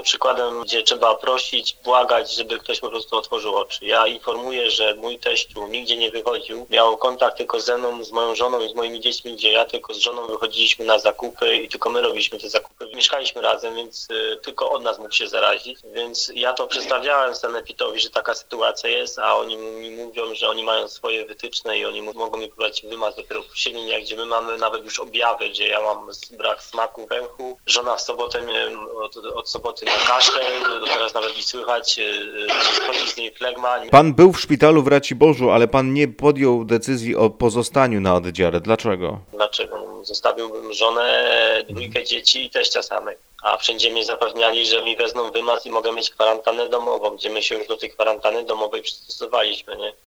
przykładem, gdzie trzeba prosić, błagać, żeby ktoś po prostu otworzył oczy. Ja informuję, że mój teściu nigdzie nie wychodził, miał kontakt tylko ze mną, z moją żoną i z moimi dziećmi, gdzie ja tylko z żoną wychodziliśmy na zakupy i tylko my robiliśmy te zakupy. Mieszkaliśmy razem, więc tylko od nas mógł się zarazić, więc ja to przedstawiałem sanepitowi, że taka sytuacja jest, a oni mi mówią, że oni mają swoje wytyczne i oni mogą mi podać wymaz dopiero po 7 dniach, gdzie my mamy nawet już objawy, gdzie ja mam brak smaku węchu, żona w sobotę od soboty ma kaszle, teraz nawet i słychać, schodzi z niej flegma. Pan był w szpitalu w Raciborzu, ale pan nie podjął decyzji o pozostaniu na oddziale. Dlaczego? Dlaczego? Zostawiłbym żonę, 2 dzieci i teścia samych. A wszędzie mnie zapewniali, że mi wezmą wymaz i mogę mieć kwarantannę domową, gdzie my się już do tej kwarantanny domowej przystosowaliśmy, nie?